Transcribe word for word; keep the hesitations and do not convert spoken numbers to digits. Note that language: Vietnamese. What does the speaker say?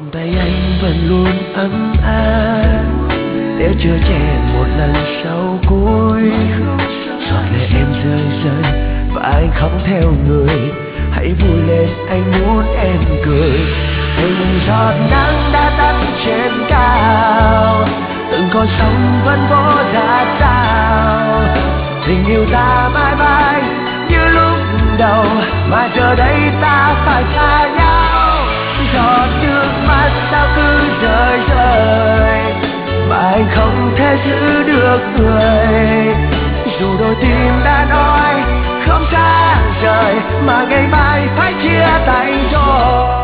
vòng tay anh vẫn luôn ấm áp để chở che một lần sau cuối. Giọt lệ em rơi rơi và anh khóc theo người. Hãy vui lên anh muốn em cười. Từng giọt nắng đã tắt trên cao, từng con sóng vẫn vỗ ra sao. Tình yêu ta mãi mãi như lúc đầu, mà giờ đây ta phải xa nhau. Giọt nước mắt sao cứ rơi rơi, mà anh không thể giữ được người. Dù đôi tim đã nói không xa rời, mà ngày mai phải chia tay rồi.